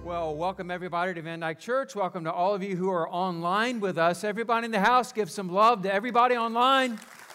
Well, welcome everybody to Van Dyke Church. Welcome to all of you who are online with us. Everybody in the house, give some love to everybody online.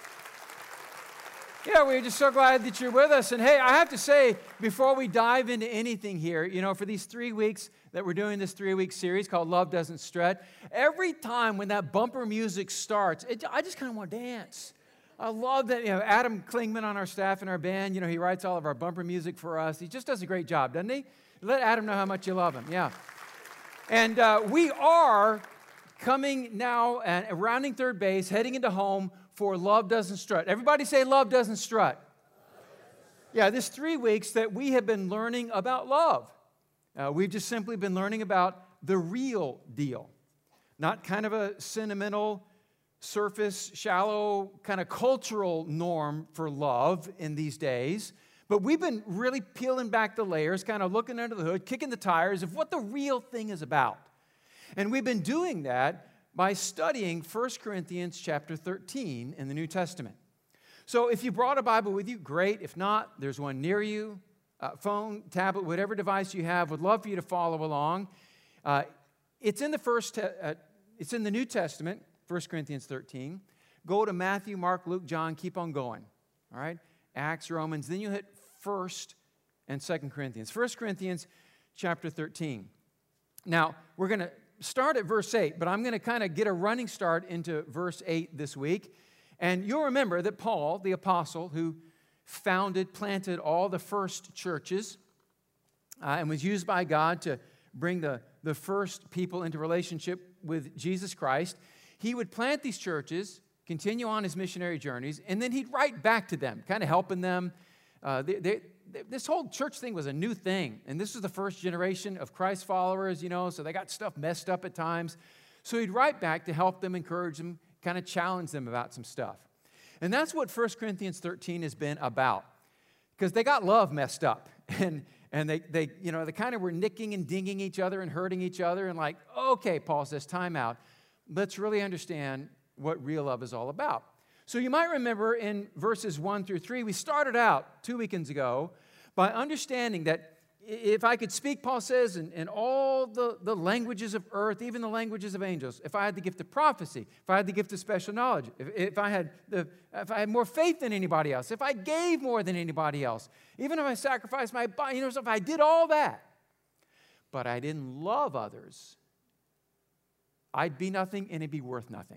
Yeah, we're just so glad that you're with us. And hey, I have to say, before we dive into anything here, for these 3 weeks that we're doing this 3-week series called Love Doesn't Strut, every time when that bumper music starts, I just kind of want to dance. I love that, Adam Klingman on our staff and our band, he writes all of our bumper music for us. He just does a great job, doesn't he? Let Adam know how much you love him, yeah. And we are coming now, rounding third base, heading into home for Love Doesn't Strut. Everybody say Love Doesn't Strut. Yeah, this 3 weeks that we have been learning about love. We've just simply been learning about the real deal. Not kind of a sentimental, surface, shallow, kind of cultural norm for love in these days. But we've been really peeling back the layers, kind of looking under the hood, kicking the tires of what the real thing is about. And we've been doing that by studying 1 Corinthians chapter 13 in the New Testament. So if you brought a Bible with you, great. If not, there's one near you, phone, tablet, whatever device you have. Would love for you to follow along. It's in the New Testament, 1 Corinthians 13. Go to Matthew, Mark, Luke, John, keep on going. All right? Acts, Romans, then you hit 1st and 2nd Corinthians. 1 Corinthians chapter 13. Now, we're going to start at verse 8, but I'm going to kind of get a running start into verse 8 this week. And you'll remember that Paul, the apostle, who planted all the first churches and was used by God to bring the first people into relationship with Jesus Christ, he would plant these churches, continue on his missionary journeys, and then he'd write back to them, kind of helping them. This whole church thing was a new thing, and this was the first generation of Christ followers, so they got stuff messed up at times. So he'd write back to help them, encourage them, kind of challenge them about some stuff. And that's what 1 Corinthians 13 has been about, because they got love messed up, and they kind of were nicking and dinging each other and hurting each other, and like, okay, Paul says, time out. Let's really understand what real love is all about. So you might remember in verses 1 through 3, we started out 2 weekends ago by understanding that if I could speak, Paul says, in all the languages of earth, even the languages of angels, if I had the gift of prophecy, if I had the gift of special knowledge, if I had more faith than anybody else, if I gave more than anybody else, even if I sacrificed my body, so if I did all that, but I didn't love others, I'd be nothing and it'd be worth nothing.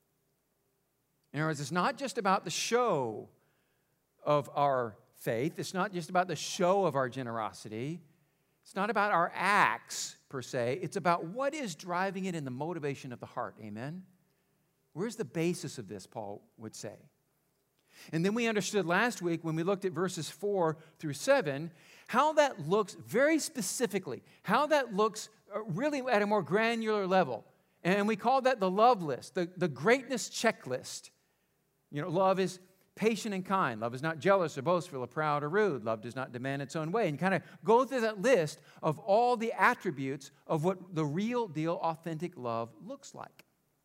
In other words, it's not just about the show of our faith. It's not just about the show of our generosity. It's not about our acts, per se. It's about what is driving it in the motivation of the heart. Amen? Where's the basis of this, Paul would say? And then we understood last week when we looked at verses 4 through 7, how that looks very specifically, how that looks really at a more granular level. And we call that the love list, the greatness checklist. Love is patient and kind. Love is not jealous or boastful or proud or rude. Love does not demand its own way. And kind of go through that list of all the attributes of what the real deal, authentic love looks like.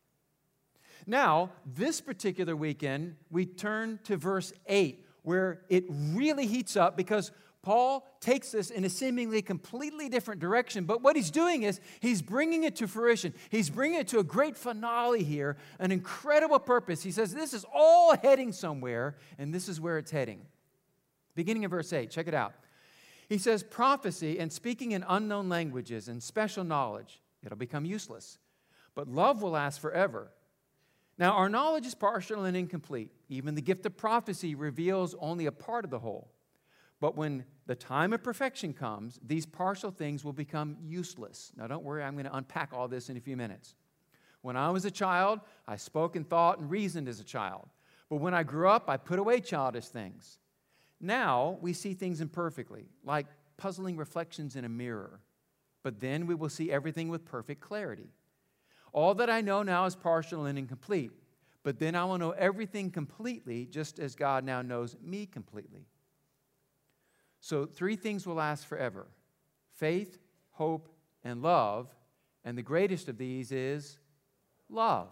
Now, this particular weekend, we turn to verse 8, where it really heats up because Paul takes this in a seemingly completely different direction, but what he's doing is he's bringing it to fruition. He's bringing it to a great finale here, an incredible purpose. He says this is all heading somewhere, and this is where it's heading. Beginning of verse 8, check it out. He says, prophecy and speaking in unknown languages and special knowledge, it'll become useless, but love will last forever. Now, our knowledge is partial and incomplete. Even the gift of prophecy reveals only a part of the whole. But when the time of perfection comes, these partial things will become useless. Now, don't worry, I'm going to unpack all this in a few minutes. When I was a child, I spoke and thought and reasoned as a child. But when I grew up, I put away childish things. Now, we see things imperfectly, like puzzling reflections in a mirror. But then we will see everything with perfect clarity. All that I know now is partial and incomplete. But then I will know everything completely, just as God now knows me completely. So 3 things will last forever: faith, hope, and love. And the greatest of these is love.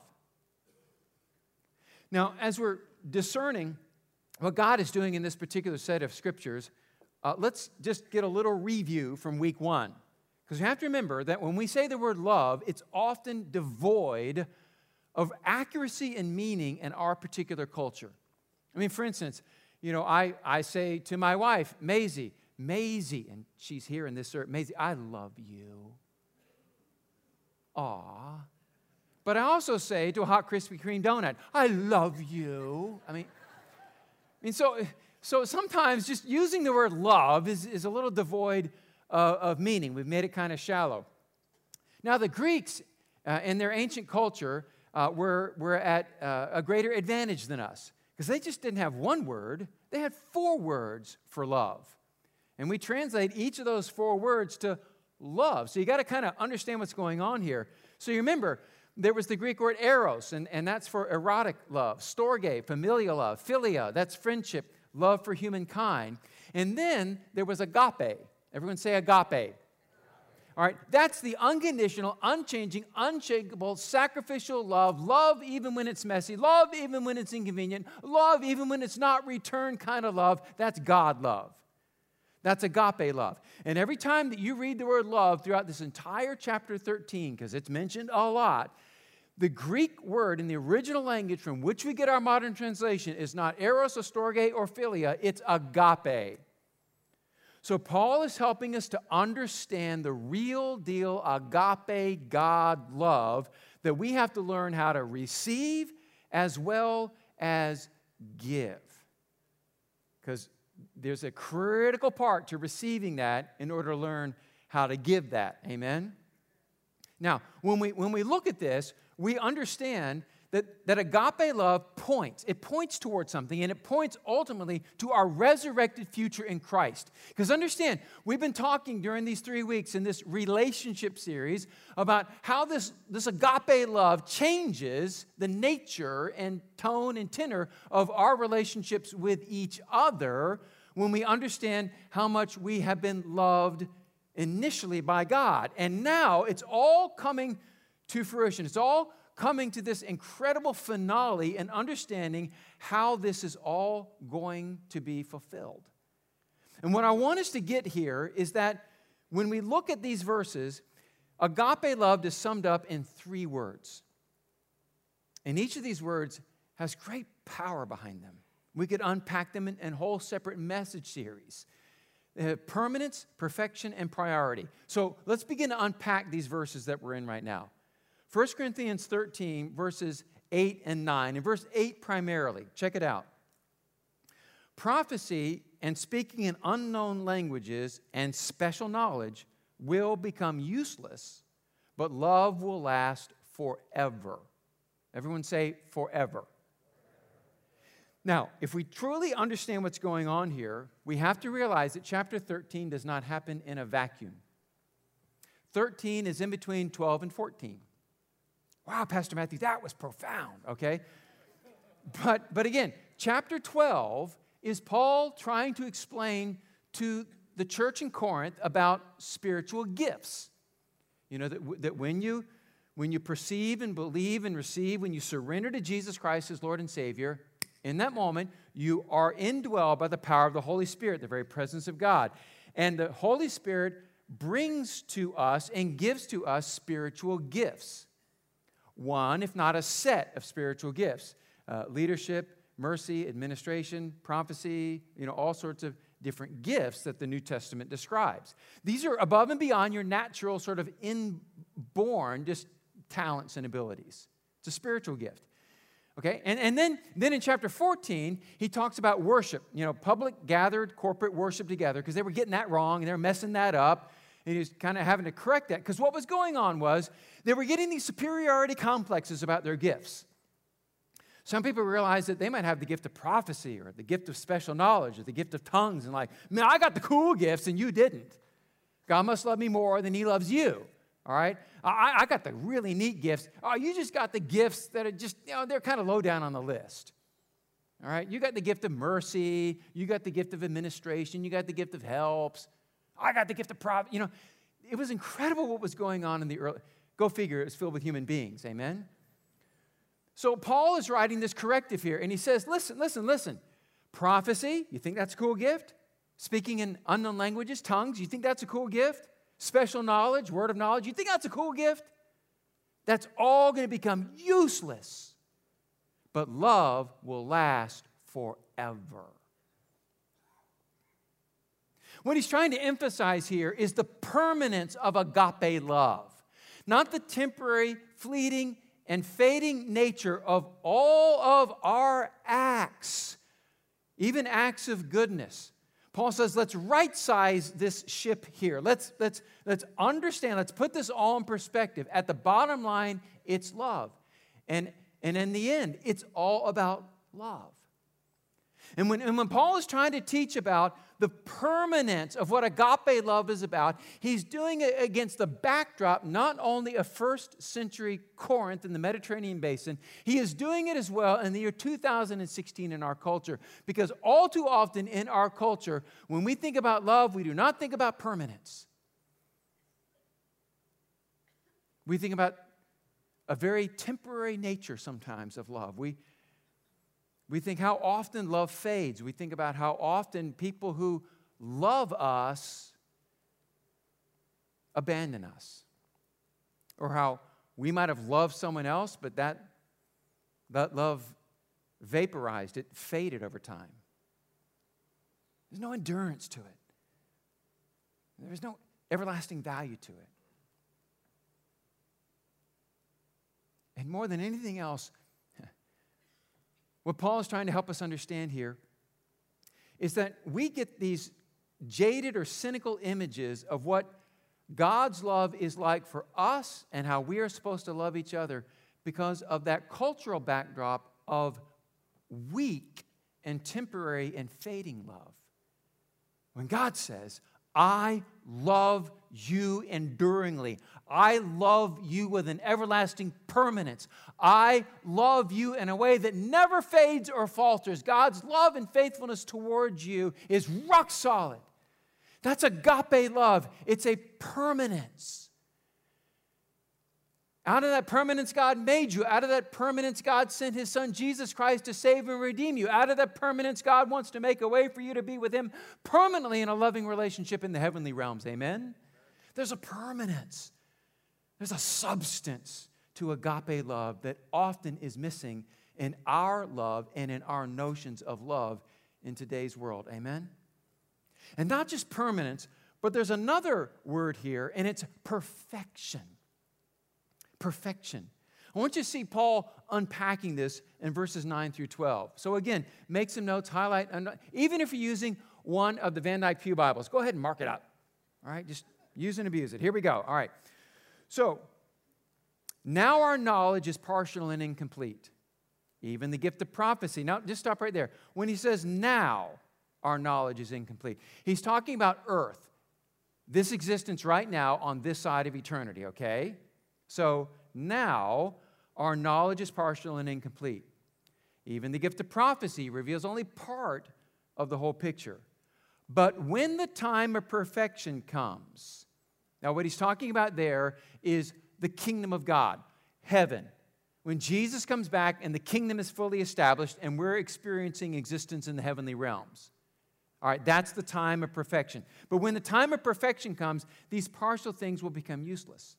Now, as we're discerning what God is doing in this particular set of scriptures, let's just get a little review from week 1. Because you have to remember that when we say the word love, it's often devoid of accuracy and meaning in our particular culture. I mean, for instance, I say to my wife, Maisie, and she's here in this service, Maisie, I love you. Aw. But I also say to a hot Krispy Kreme donut, I love you. I mean, so sometimes just using the word love is a little devoid of meaning. We've made it kind of shallow. Now, the Greeks in their ancient culture were at a greater advantage than us because they just didn't have one word. They had 4 words for love. And we translate each of those 4 words to love. So you got to kind of understand what's going on here. So you remember, there was the Greek word eros, and that's for erotic love. Storge, familial love. Philia, that's friendship, love for humankind. And then there was agape. Everyone say agape. All right, that's the unconditional, unchanging, unshakable, sacrificial love. Love even when it's messy. Love even when it's inconvenient. Love even when it's not returned kind of love. That's God love. That's agape love. And every time that you read the word love throughout this entire chapter 13, because it's mentioned a lot, the Greek word in the original language from which we get our modern translation is not eros or storge or philia, it's agape. So Paul is helping us to understand the real deal agape God love that we have to learn how to receive as well as give. Because there's a critical part to receiving that in order to learn how to give that. Amen? Now, when we look at this, we understand that agape love points. It points towards something, and it points ultimately to our resurrected future in Christ. Because understand, we've been talking during these 3 weeks in this relationship series about how this agape love changes the nature and tone and tenor of our relationships with each other when we understand how much we have been loved initially by God. And now it's all coming to fruition. It's all coming to this incredible finale and understanding how this is all going to be fulfilled. And what I want us to get here is that when we look at these verses, agape love is summed up in 3 words. And each of these words has great power behind them. We could unpack them in whole separate message series. Permanence, perfection, and priority. So let's begin to unpack these verses that we're in right now. 1 Corinthians 13, verses 8 and 9. In verse 8 primarily, check it out. Prophecy and speaking in unknown languages and special knowledge will become useless, but love will last forever. Everyone say forever. Now, if we truly understand what's going on here, we have to realize that chapter 13 does not happen in a vacuum. 13 is in between 12 and 14. Wow, Pastor Matthew, that was profound, okay? But again, chapter 12 is Paul trying to explain to the church in Corinth about spiritual gifts. You know, that when you perceive and believe and receive, when you surrender to Jesus Christ as Lord and Savior, in that moment, you are indwelled by the power of the Holy Spirit, the very presence of God. And the Holy Spirit brings to us and gives to us spiritual gifts. One, if not a set of spiritual gifts. Leadership, mercy, administration, prophecy, all sorts of different gifts that the New Testament describes. These are above and beyond your natural sort of inborn just talents and abilities. It's a spiritual gift. Okay, and then in chapter 14, he talks about worship, public gathered corporate worship together, because they were getting that wrong and they were messing that up. And he was kind of having to correct that, because what was going on was they were getting these superiority complexes about their gifts. Some people realized that they might have the gift of prophecy or the gift of special knowledge or the gift of tongues, and like, man, I got the cool gifts and you didn't. God must love me more than he loves you. All right? I got the really neat gifts. Oh, you just got the gifts that are just, they're kind of low down on the list. All right? You got the gift of mercy. You got the gift of administration. You got the gift of helps. I got the gift of prophecy. It was incredible what was going on in the early. Go figure, it was filled with human beings. Amen? So Paul is writing this corrective here, and he says, listen. Prophecy, you think that's a cool gift? Speaking in unknown languages, tongues, you think that's a cool gift? special knowledge, word of knowledge, you think that's a cool gift? That's all going to become useless. But love will last forever. What he's trying to emphasize here is the permanence of agape love, not the temporary, fleeting, and fading nature of all of our acts, even acts of goodness. Paul says, let's right-size this ship here. Let's understand, let's put this all in perspective. At the bottom line, it's love. And in the end, it's all about love. And when Paul is trying to teach about the permanence of what agape love is about, he's doing it against the backdrop not only of first century Corinth in the Mediterranean basin, he is doing it as well in the year 2016 in our culture. Because all too often in our culture, when we think about love, we do not think about permanence. We think about a very temporary nature sometimes of love. We think how often love fades. We think about how often people who love us abandon us. Or how we might have loved someone else, but that love vaporized. It faded over time. There's no endurance to it. There's no everlasting value to it. And more than anything else, what Paul is trying to help us understand here is that we get these jaded or cynical images of what God's love is like for us and how we are supposed to love each other because of that cultural backdrop of weak and temporary and fading love. When God says, I love you enduringly. I love you with an everlasting permanence. I love you in a way that never fades or falters. God's love and faithfulness towards you is rock solid. That's agape love. It's a permanence. Out of that permanence, God made you. Out of that permanence, God sent His Son, Jesus Christ, to save and redeem you. Out of that permanence, God wants to make a way for you to be with Him permanently in a loving relationship in the heavenly realms. Amen? There's a permanence. There's a substance to agape love that often is missing in our love and in our notions of love in today's world. Amen? And not just permanence, but there's another word here, and it's perfection. Perfection. I want you to see Paul unpacking this in verses 9 through 12. So again, make some notes, highlight, even if you're using one of the Van Dyke Pew Bibles, go ahead and mark it up. All right, just use and abuse it. Here we go. All right. So, now our knowledge is partial and incomplete. Even the gift of prophecy. Now, just stop right there. When he says now our knowledge is incomplete, he's talking about earth, this existence right now on this side of eternity, okay? So now our knowledge is partial and incomplete. Even the gift of prophecy reveals only part of the whole picture. But when the time of perfection comes, now what he's talking about there is the kingdom of God, heaven. When Jesus comes back and the kingdom is fully established and we're experiencing existence in the heavenly realms. All right, that's the time of perfection. But when the time of perfection comes, these partial things will become useless.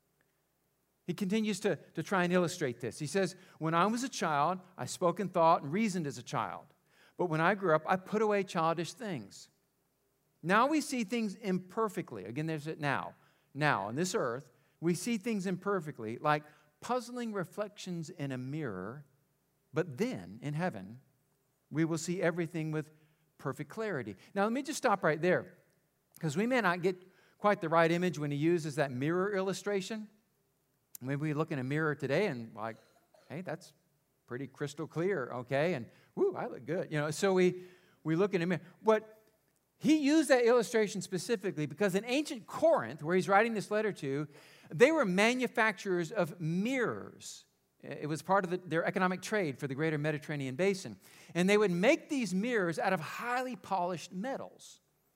He continues to try and illustrate this. He says, when I was a child, I spoke and thought and reasoned as a child. But when I grew up, I put away childish things. Now we see things imperfectly. Again, there's it now. Now, on this earth, we see things imperfectly, like puzzling reflections in a mirror. But then, in heaven, we will see everything with perfect clarity. Now, let me just stop right there, because we may not get quite the right image when he uses that mirror illustration. Maybe we look in a mirror today and like, hey, that's pretty crystal clear, okay? And, whoo, I look good. So we look in a mirror. But he used that illustration specifically because in ancient Corinth, where he's writing this letter to, they were manufacturers of mirrors. It was part of their economic trade for the greater Mediterranean basin. And they would make these mirrors out of highly polished metals.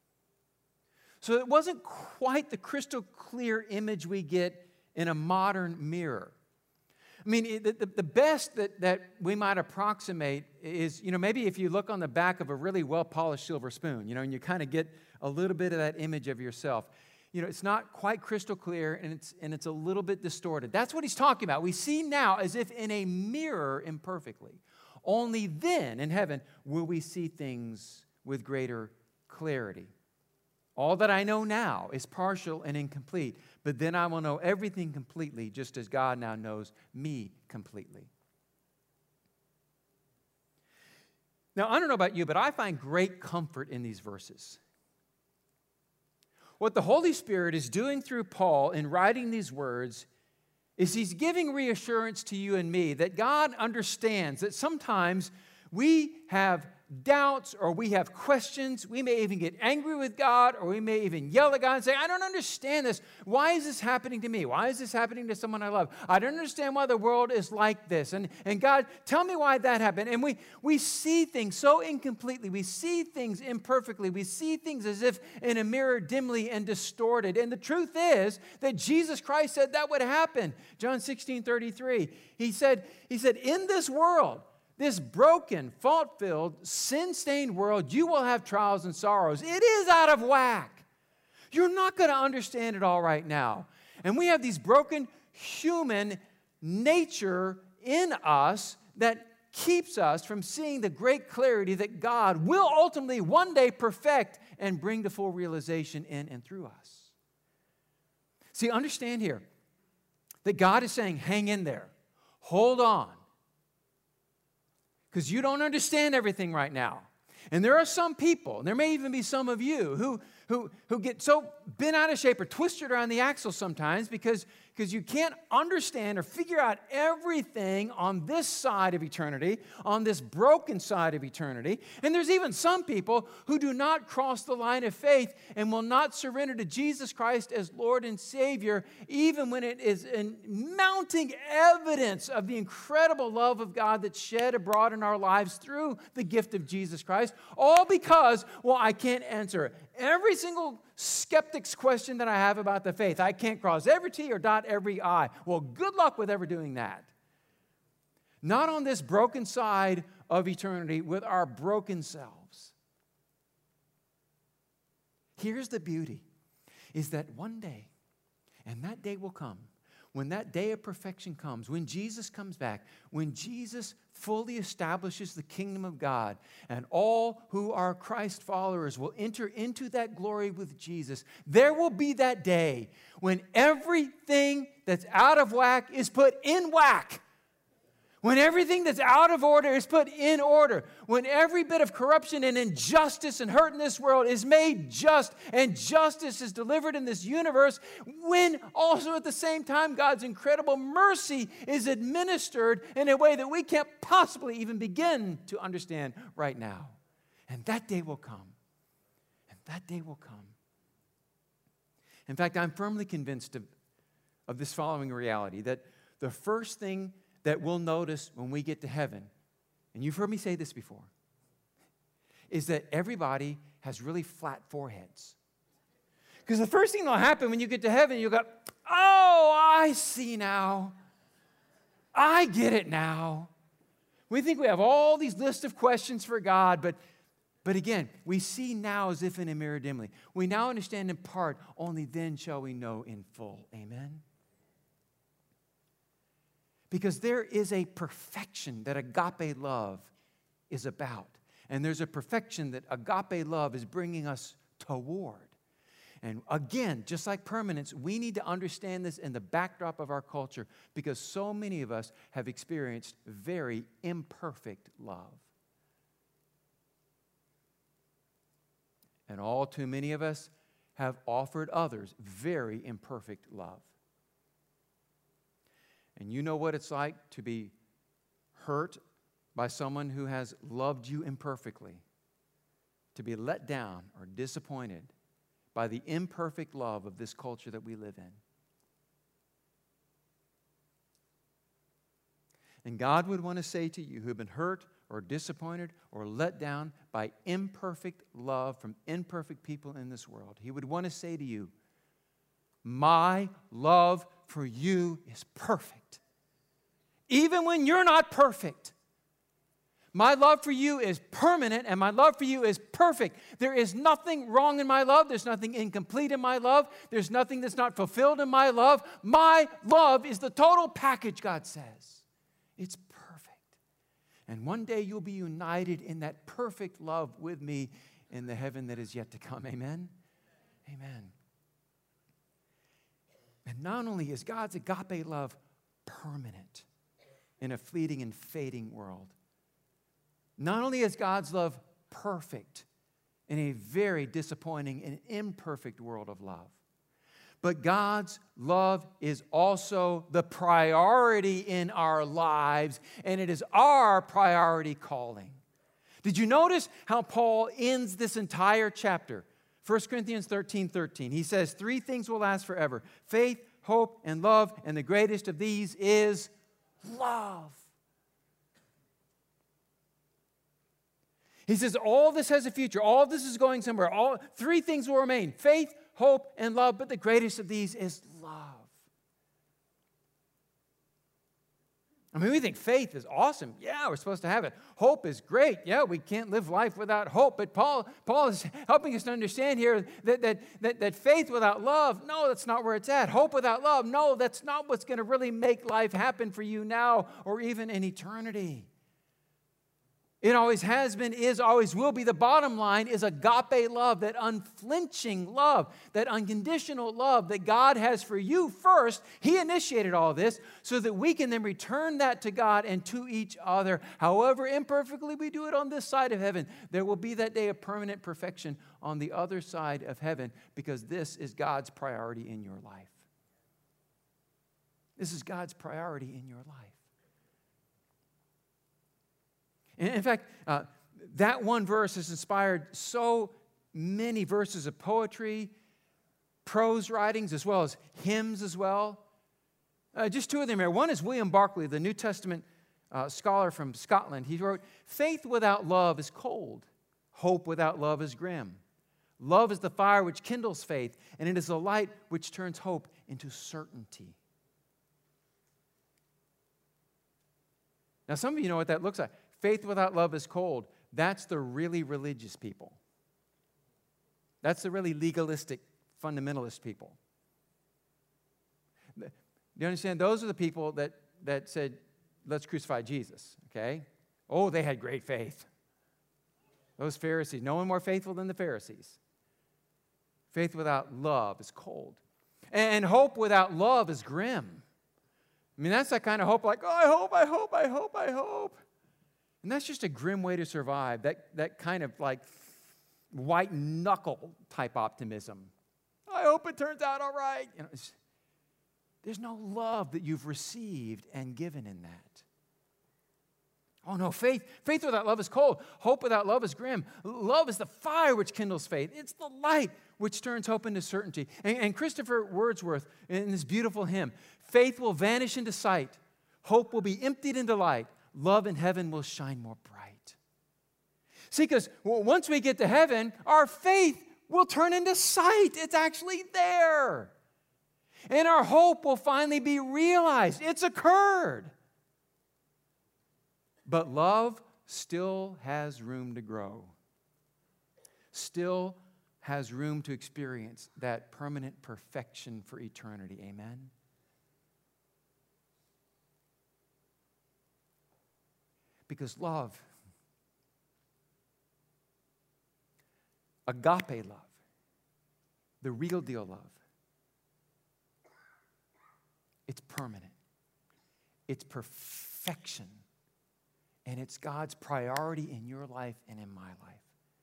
So it wasn't quite the crystal clear image we get in a modern mirror. I mean, the best that we might approximate is, maybe if you look on the back of a really well-polished silver spoon, and you kind of get a little bit of that image of yourself. it's not quite crystal clear, and it's a little bit distorted. That's what he's talking about. We see now as if in a mirror imperfectly. Only then in heaven will we see things with greater clarity. All that I know now is partial and incomplete, but then I will know everything completely, just as God now knows me completely. Now, I don't know about you, but I find great comfort in these verses. What the Holy Spirit is doing through Paul in writing these words is he's giving reassurance to you and me that God understands that sometimes we have doubts or we have questions. We may even get angry with God, or we may even yell at God and say, I don't understand this. Why is this happening to me? Why is this happening to someone I love? I don't understand why the world is like this. And God, tell me why that happened. And we see things so incompletely. We see things imperfectly. We see things as if in a mirror, dimly and distorted. And the truth is that Jesus Christ said that would happen. John 16:33. He said, in this world, this broken, fault-filled, sin-stained world, you will have trials and sorrows. It is out of whack. You're not going to understand it all right now. And we have these broken human nature in us that keeps us from seeing the great clarity that God will ultimately one day perfect and bring to full realization in and through us. See, understand here that God is saying, hang in there. Hold on. Because you don't understand everything right now. And there are some people, and there may even be some of you, who get so bent out of shape or twisted around the axle sometimes because you can't understand or figure out everything on this side of eternity, on this broken side of eternity. And there's even some people who do not cross the line of faith and will not surrender to Jesus Christ as Lord and Savior, even when it is in mounting evidence of the incredible love of God that's shed abroad in our lives through the gift of Jesus Christ, all because, well, I can't answer every single skeptic's question that I have about the faith. I can't cross every T or dot every I. Well, good luck with ever doing that. Not on this broken side of eternity with our broken selves. Here's the beauty, is that one day, and that day will come, when that day of perfection comes, when Jesus comes back, when Jesus fully establishes the kingdom of God, and all who are Christ followers will enter into that glory with Jesus, there will be that day when everything that's out of whack is put in whack. When everything that's out of order is put in order. When every bit of corruption and injustice and hurt in this world is made just, and justice is delivered in this universe. When also at the same time God's incredible mercy is administered in a way that we can't possibly even begin to understand right now. And that day will come. And that day will come. In fact, I'm firmly convinced of this following reality, that the first thing that we'll notice when we get to heaven, and you've heard me say this before, is that everybody has really flat foreheads. Because the first thing that'll happen when you get to heaven, you'll go, oh, I see now. I get it now. We think we have all these lists of questions for God, but again, we see now as if in a mirror dimly. We now understand in part, only then shall we know in full. Amen? Because there is a perfection that agape love is about. And there's a perfection that agape love is bringing us toward. And again, just like permanence, we need to understand this in the backdrop of our culture, because so many of us have experienced very imperfect love. And all too many of us have offered others very imperfect love. And you know what it's like to be hurt by someone who has loved you imperfectly, to be let down or disappointed by the imperfect love of this culture that we live in. And God would want to say to you who have been hurt or disappointed or let down by imperfect love from imperfect people in this world, He would want to say to you, my love for you is perfect. Even when you're not perfect, My love for you is permanent, and my love for you is perfect. There is nothing wrong in my love. There's nothing incomplete in my love. There's nothing that's not fulfilled in my love. My love is the total package, God says. It's perfect. And one day you'll be united in that perfect love with me in the heaven that is yet to come. Amen? Amen. And not only is God's agape love permanent in a fleeting and fading world, not only is God's love perfect in a very disappointing and imperfect world of love, but God's love is also the priority in our lives, and it is our priority calling. Did you notice how Paul ends this entire chapter? 1 Corinthians 13:13. He says, 3 things will last forever: faith, hope, and love, and the greatest of these is love. He says, all this has a future. All this is going somewhere. 3 things will remain: faith, hope, and love, but the greatest of these is love. I mean, we think faith is awesome. Yeah, we're supposed to have it. Hope is great. Yeah, we can't live life without hope. But Paul is helping us to understand here that faith without love, no, that's not where it's at. Hope without love, no, that's not what's going to really make life happen for you now or even in eternity. It always has been, is, always will be. The bottom line is agape love, that unflinching love, that unconditional love that God has for you first. He initiated all this so that we can then return that to God and to each other. However imperfectly we do it on this side of heaven, there will be that day of permanent perfection on the other side of heaven, because this is God's priority in your life. This is God's priority in your life. In fact, that one verse has inspired so many verses of poetry, prose writings, as well as hymns as well. Just 2 of them here. One is William Barclay, the New Testament scholar from Scotland. He wrote, "Faith without love is cold. Hope without love is grim. Love is the fire which kindles faith, and it is the light which turns hope into certainty." Now, some of you know what that looks like. Faith without love is cold. That's the really religious people. That's the really legalistic, fundamentalist people. Do you understand? Those are the people that said, let's crucify Jesus, okay? Oh, they had great faith. Those Pharisees, no one more faithful than the Pharisees. Faith without love is cold. And hope without love is grim. I mean, that's that kind of hope, like, oh, I hope. And that's just a grim way to survive, that kind of like white knuckle type optimism. I hope it turns out all right. You know, there's no love that you've received and given in that. Oh no, faith without love is cold. Hope without love is grim. Love is the fire which kindles faith. It's the light which turns hope into certainty. And Christopher Wordsworth, in this beautiful hymn, faith will vanish into sight. Hope will be emptied into light. Love in heaven will shine more bright. See, because once we get to heaven, our faith will turn into sight. It's actually there. And our hope will finally be realized. It's occurred. But love still has room to grow. Still has room to experience that permanent perfection for eternity. Amen? Because love, agape love, the real deal love, it's permanent. It's perfection. And it's God's priority in your life and in my life.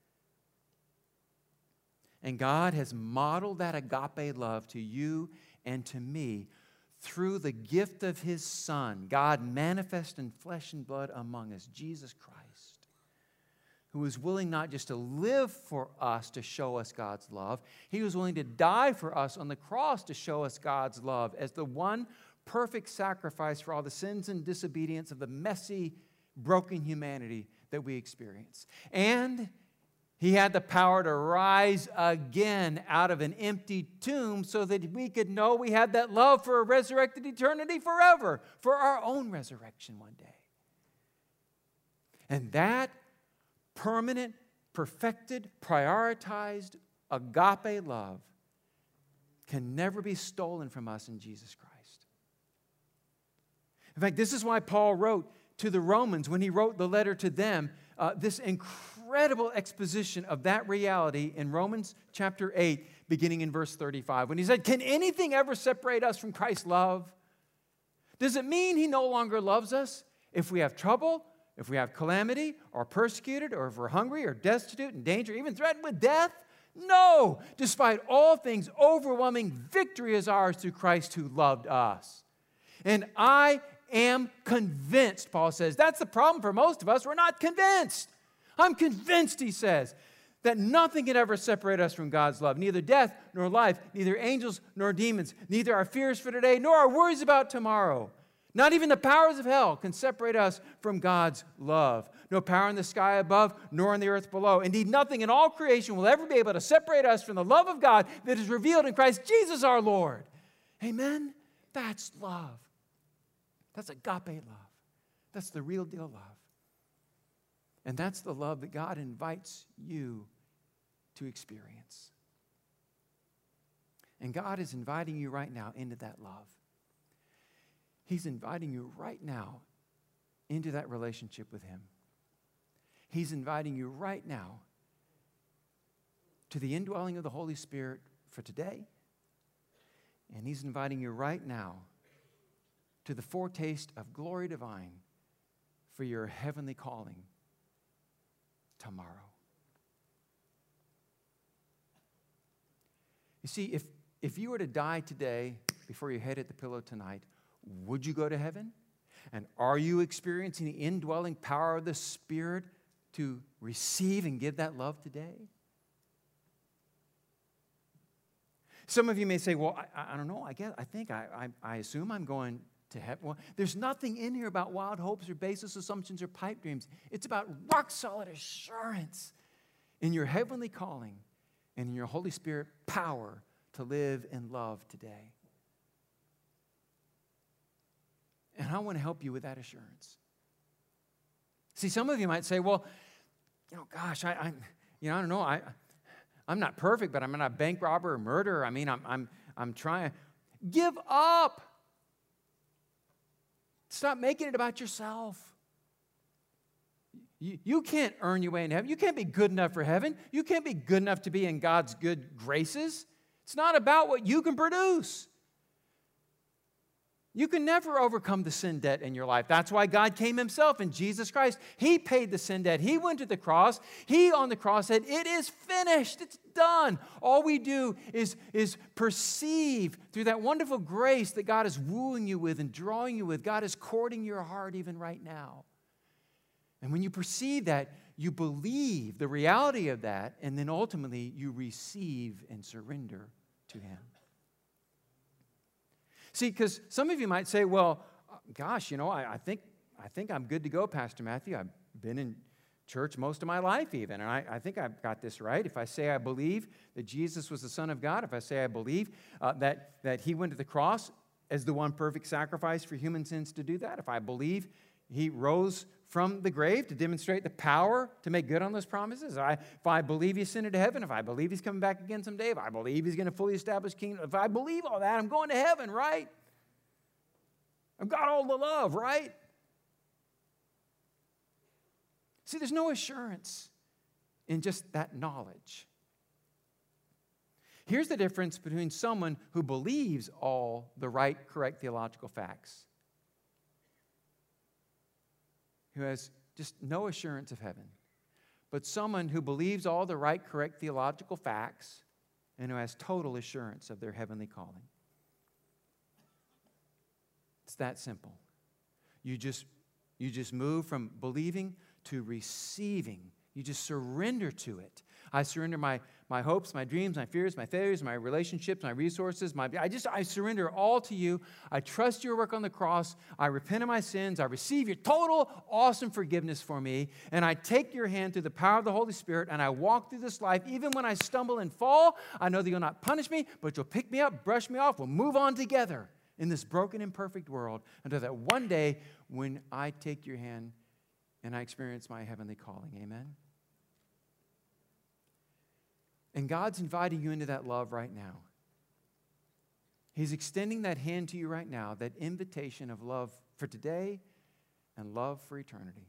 And God has modeled that agape love to you and to me through the gift of His Son, God manifest in flesh and blood among us, Jesus Christ, who was willing not just to live for us to show us God's love, He was willing to die for us on the cross to show us God's love as the one perfect sacrifice for all the sins and disobedience of the messy, broken humanity that we experience. And He had the power to rise again out of an empty tomb so that we could know we had that love for a resurrected eternity forever, for our own resurrection one day. And that permanent, perfected, prioritized agape love can never be stolen from us in Jesus Christ. In fact, this is why Paul wrote to the Romans, when he wrote the letter to them, this incredible exposition of that reality in Romans chapter 8, beginning in verse 35, when he said, "Can anything ever separate us from Christ's love? Does it mean he no longer loves us if we have trouble, if we have calamity, or persecuted, or if we're hungry, or destitute, in danger, even threatened with death? No! Despite all things, overwhelming victory is ours through Christ who loved us." And I am convinced, Paul says. That's the problem for most of us. We're not convinced. I'm convinced, he says, that nothing can ever separate us from God's love. Neither death nor life, neither angels nor demons, neither our fears for today nor our worries about tomorrow. Not even the powers of hell can separate us from God's love. No power in the sky above, nor in the earth below. Indeed, nothing in all creation will ever be able to separate us from the love of God that is revealed in Christ Jesus our Lord. Amen? That's love. That's agape love. That's the real deal love. And that's the love that God invites you to experience. And God is inviting you right now into that love. He's inviting you right now into that relationship with Him. He's inviting you right now to the indwelling of the Holy Spirit for today. And He's inviting you right now to the foretaste of glory divine for your heavenly calling tomorrow. You see, if you were to die today before your head hit the pillow tonight, would you go to heaven? And are you experiencing the indwelling power of the Spirit to receive and give that love today? Some of you may say, well, I don't know, I assume I'm going to heaven. Well, there's nothing in here about wild hopes or baseless assumptions or pipe dreams. It's about rock solid assurance in your heavenly calling and in your Holy Spirit power to live in love today. And I want to help you with that assurance. See, some of you might say, well, gosh, I don't know. I'm not perfect, but I'm not a bank robber or murderer. I mean, I'm trying. Give up. Stop making it about yourself. You can't earn your way into heaven. You can't be good enough for heaven. You can't be good enough to be in God's good graces. It's not about what you can produce. You can never overcome the sin debt in your life. That's why God came Himself in Jesus Christ. He paid the sin debt. He went to the cross. He on the cross said, "It is finished. It's done." All we do is perceive through that wonderful grace that God is wooing you with and drawing you with. God is courting your heart even right now. And when you perceive that, you believe the reality of that, and then ultimately you receive and surrender to Him. See, because some of you might say, well, gosh, I think I'm good to go, Pastor Matthew. I've been in church most of my life even, and I think I've got this right. If I say I believe that Jesus was the Son of God, if I say I believe that He went to the cross as the one perfect sacrifice for human sins to do that, if I believe He rose from the grave to demonstrate the power to make good on those promises, if I believe He ascended to heaven, if I believe He's coming back again someday, if I believe He's going to fully establish kingdom, if I believe all that, I'm going to heaven, right? I've got all the love, right? See, there's no assurance in just that knowledge. Here's the difference between someone who believes all the right, correct theological facts, who has just no assurance of heaven, but someone who believes all the right, correct theological facts and who has total assurance of their heavenly calling. It's that simple. You just move from believing to receiving. You just surrender to it. I surrender my hopes, my dreams, my fears, my failures, my relationships, my resources. I surrender all to you. I trust your work on the cross. I repent of my sins. I receive your total, awesome forgiveness for me. And I take your hand through the power of the Holy Spirit, and I walk through this life. Even when I stumble and fall, I know that you'll not punish me, but you'll pick me up, brush me off. We'll move on together in this broken, imperfect world until that one day when I take your hand and I experience my heavenly calling. Amen? And God's inviting you into that love right now. He's extending that hand to you right now, that invitation of love for today and love for eternity.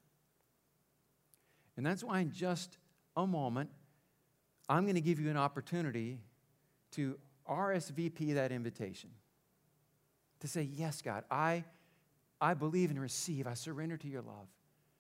And that's why in just a moment, I'm going to give you an opportunity to RSVP that invitation. To say, yes, God, I believe and receive. I surrender to your love.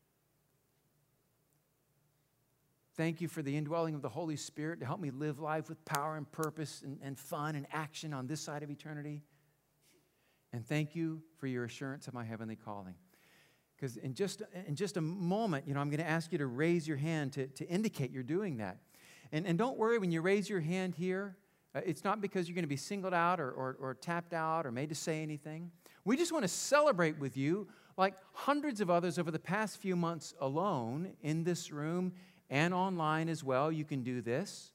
Thank you for the indwelling of the Holy Spirit to help me live life with power and purpose and fun and action on this side of eternity. And thank you for your assurance of my heavenly calling. Because in just a moment, I'm going to ask you to raise your hand to indicate you're doing that. And don't worry, when you raise your hand here, it's not because you're going to be singled out or tapped out or made to say anything. We just want to celebrate with you, like hundreds of others over the past few months alone in this room and online as well. You can do this.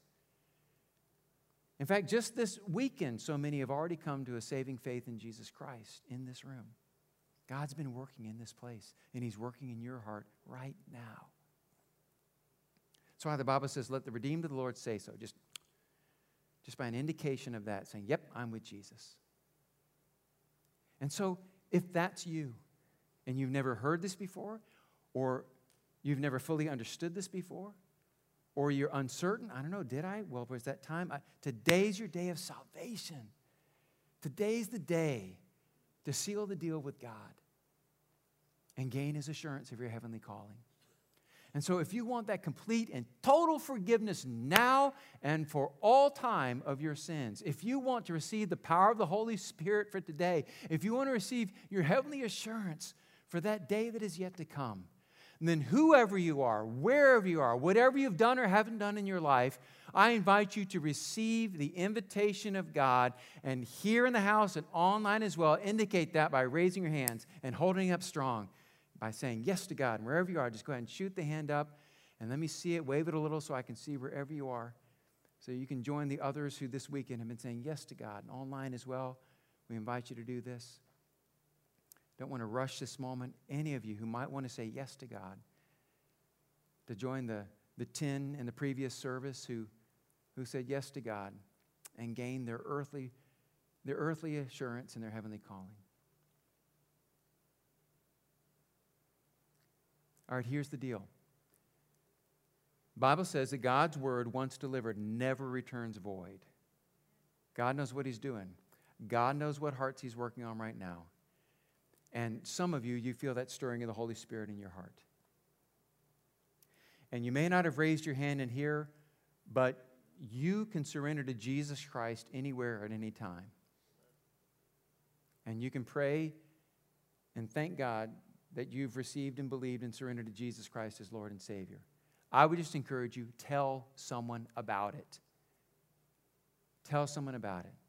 In fact, just this weekend, so many have already come to a saving faith in Jesus Christ in this room. God's been working in this place, and He's working in your heart right now. That's why the Bible says, let the redeemed of the Lord say so. Just by an indication of that, saying, yep, I'm with Jesus. And so, if that's you, and you've never heard this before, or you've never fully understood this before, or you're uncertain, I don't know, did I? Well, was that time? Today's your day of salvation. Today's the day to seal the deal with God and gain His assurance of your heavenly calling. And so if you want that complete and total forgiveness now and for all time of your sins, if you want to receive the power of the Holy Spirit for today, if you want to receive your heavenly assurance for that day that is yet to come, and then whoever you are, wherever you are, whatever you've done or haven't done in your life, I invite you to receive the invitation of God, and here in the house and online as well, indicate that by raising your hands and holding it up strong by saying yes to God. And wherever you are, just go ahead and shoot the hand up, and let me see it. Wave it a little so I can see wherever you are, so you can join the others who this weekend have been saying yes to God. And online as well, we invite you to do this. Don't want to rush this moment. Any of you who might want to say yes to God, to join the 10 in the previous service who said yes to God and gained their earthly assurance in their heavenly calling. All right, here's the deal. The Bible says that God's word, once delivered, never returns void. God knows what He's doing. God knows what hearts He's working on right now. And some of you feel that stirring of the Holy Spirit in your heart. And you may not have raised your hand in here, but you can surrender to Jesus Christ anywhere at any time. And you can pray and thank God that you've received and believed and surrendered to Jesus Christ as Lord and Savior. I would just encourage you, tell someone about it. Tell someone about it.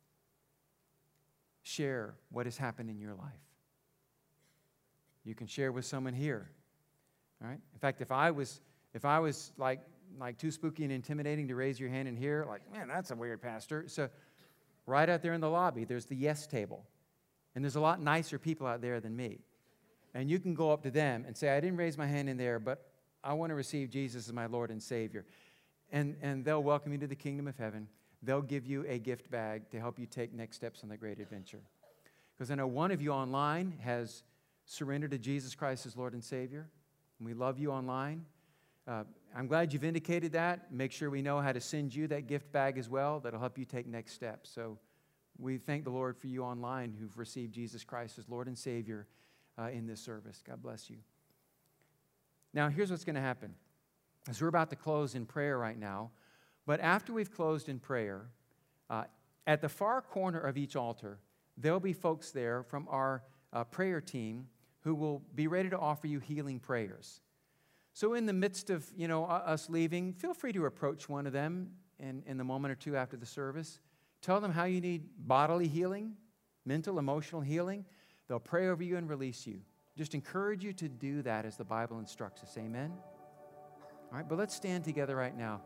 Share what has happened in your life. You can share with someone here. All right? In fact, if I was like too spooky and intimidating to raise your hand in here, like, man, that's a weird pastor. So right out there in the lobby, there's the yes table. And there's a lot nicer people out there than me. And you can go up to them and say, I didn't raise my hand in there, but I want to receive Jesus as my Lord and Savior. And they'll welcome you to the kingdom of heaven. They'll give you a gift bag to help you take next steps on the great adventure. Because I know one of you online has surrendered to Jesus Christ as Lord and Savior. And we love you online. I'm glad you've indicated that. Make sure we know how to send you that gift bag as well. That'll help you take next steps. So we thank the Lord for you online who've received Jesus Christ as Lord and Savior in this service. God bless you. Now, here's what's going to happen. As we're about to close in prayer right now, but after we've closed in prayer, at the far corner of each altar, there'll be folks there from our prayer team who will be ready to offer you healing prayers. So in the midst of, us leaving, feel free to approach one of them in the moment or two after the service. Tell them how you need bodily healing, mental, emotional healing. They'll pray over you and release you. Just encourage you to do that as the Bible instructs us. Amen? All right, but let's stand together right now.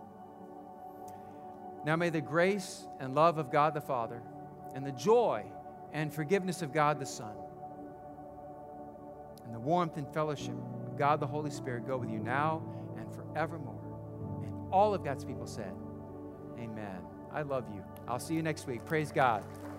Now may the grace and love of God the Father and the joy and forgiveness of God the Son, and the warmth and fellowship of God the Holy Spirit go with you now and forevermore. And all of God's people said, amen. I love you. I'll see you next week. Praise God.